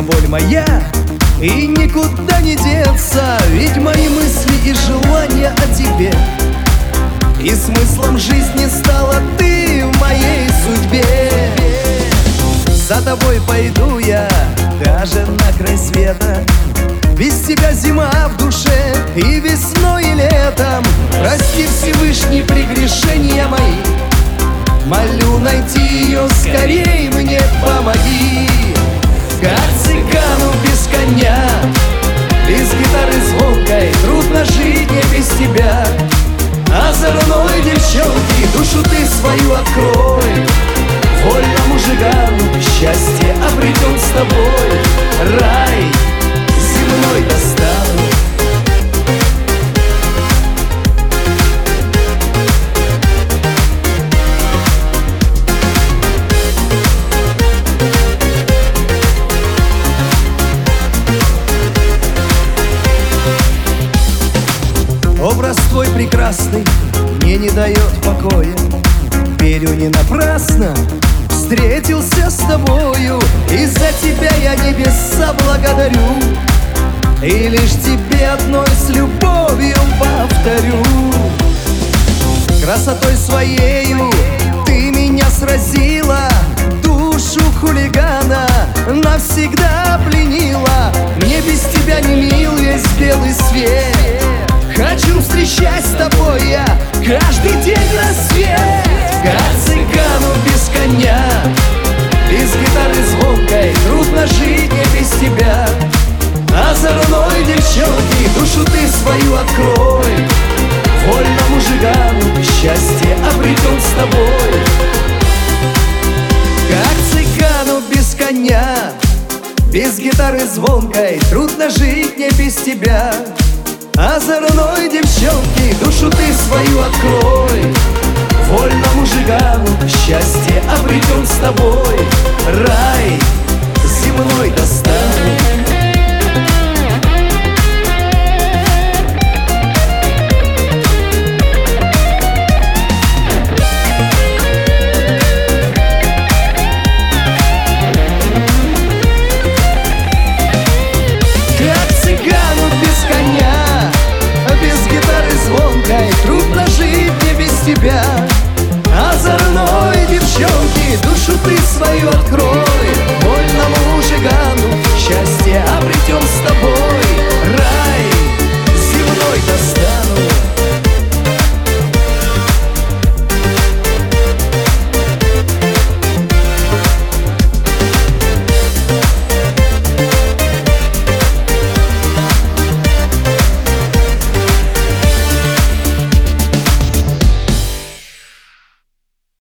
вся боль моя, и никуда не деться. Ведь мои мысли и желания о тебе, и смыслом жизни стала ты в моей судьбе. За тобой пойду я даже на край света. Без тебя зима в душе и весной, и летом. Прости, Всевышний, прегрешения мои. Молю найти ее скорей, мне помоги. Как цыгану без коня, без гитары звонкой, трудно жить мне без тебя. Озорной девчонки, душу ты свою открой. Вольному жигану счастье обретем с тобой. Рай земной достану. Образ твой прекрасный мне не дает покоя. Верю, не напрасно встретился с тобою. И-за тебя я небеса благодарю, и лишь тебе одной с любовью повторю. Красотой своею ты меня сразила, душу хулигана навсегда пленила. Мне без тебя не мил весь белый свет. Хочу встречать с тобой я каждый день рассвет. Как цыгану без коня, без гитары звонкой, трудно жить мне без тебя. Озорной девчонки, душу ты свою открой. Вольному жигану счастье обретем с тобой. Как цыгану без коня, без гитары звонкой, трудно жить мне без тебя. Озорной девчонки, душу ты свою открой. Вольному жигану счастье обретем с тобой. Рай земной достану.